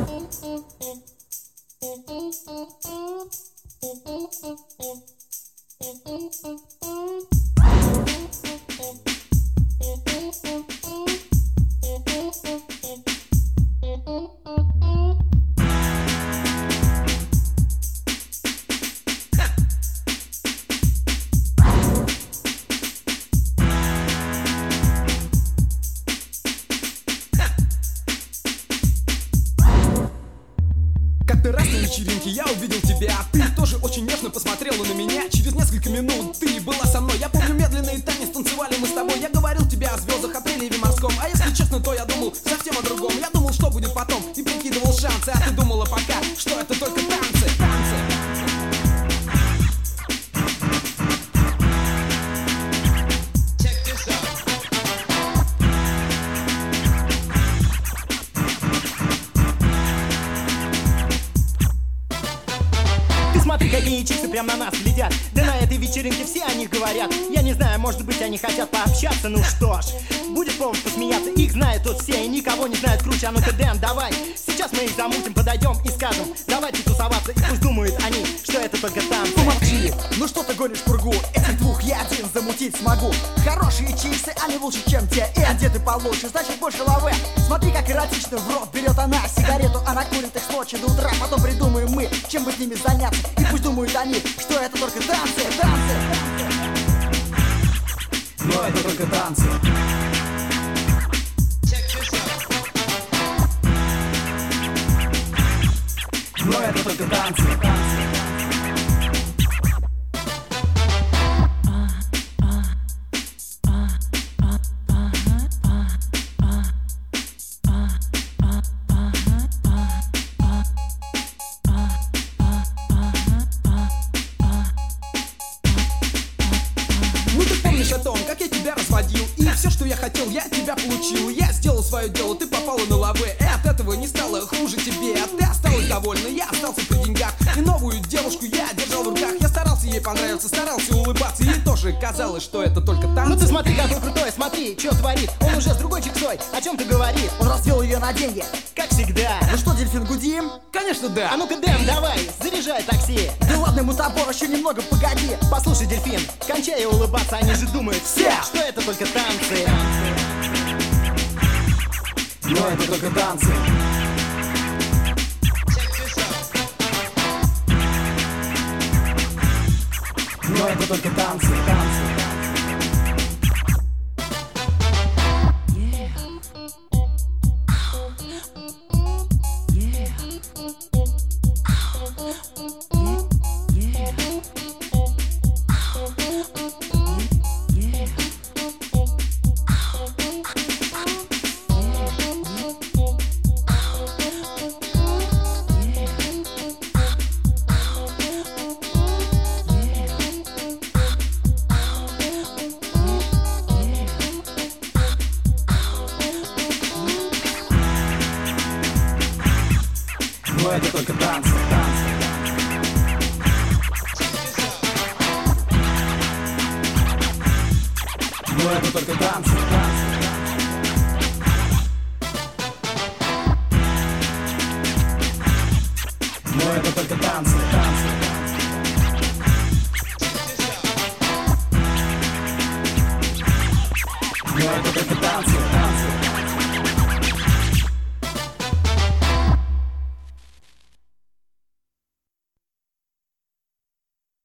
Как-то раз на вечеринке я увидел тебя, ты тоже очень нежно посмотрела на меня. Через несколько минут ты была со мной. Я помню медленный танец, танцевали мы с тобой. Я говорил тебе о звездах, о приливе морском. А если честно, то я думал совсем о другом. Я думал, что будет потом, и прикидывал шансы. А ты думала пока, что это только танцы, танцы. Смотри, какие чиксы прям на нас глядят. Да на этой вечеринке все о них говорят. Я не знаю, может быть, они хотят пообщаться. Ну что ж, будет повод посмеяться. Их знают тут все и никого не знают круче. А ну-ка, Дэн, давай, сейчас мы их замутим, подойдем и скажем: давайте тусоваться. И пусть думают они, что это только танцы. Помолчи, ну что ты гонишь пургу? Этих двух я один замутить смогу. Хорошие чиксы, они лучше, чем те. И одеты получше, значит больше лавы. Смотри, как эротично в рот берет она сигарету. Она курит их с ночи до утра. Потом придумаем мы, чем бы с ними заняться. И пусть думают они, что это только танцы, танцы. Но это только танцы. Но это только танцы, танцы. Ну ты помнишь о том, как я тебя разводил, и все, что я хотел, я от тебя получил. Я сделал свое дело, ты попала на лаве, и от этого не стало хуже тебе. А ты осталась довольна, я остался при деньгах. И новую девушку я держал в руках. Я старался ей понравиться, старался улыбаться. Ей тоже казалось, что это только танцы. Ну ты смотри, какой крутой, смотри, что творит. Он уже с другой чиксой, о чем ты говоришь? Он развел ее на деньги. Как всегда. Ну что, дельфин, гудим? Конечно, да. А ну-ка, Дэн, давай, заряжай такси. Да ладно, мутабор, еще немного, погоди. Послушай, дельфин, кончай улыбаться, они же думают все, что это только танцы. Но это только танцы. Но это только танцы, танцы. Но это только танцы, танцы. Но это только танцы, танцы. Но это только танцы, танцы.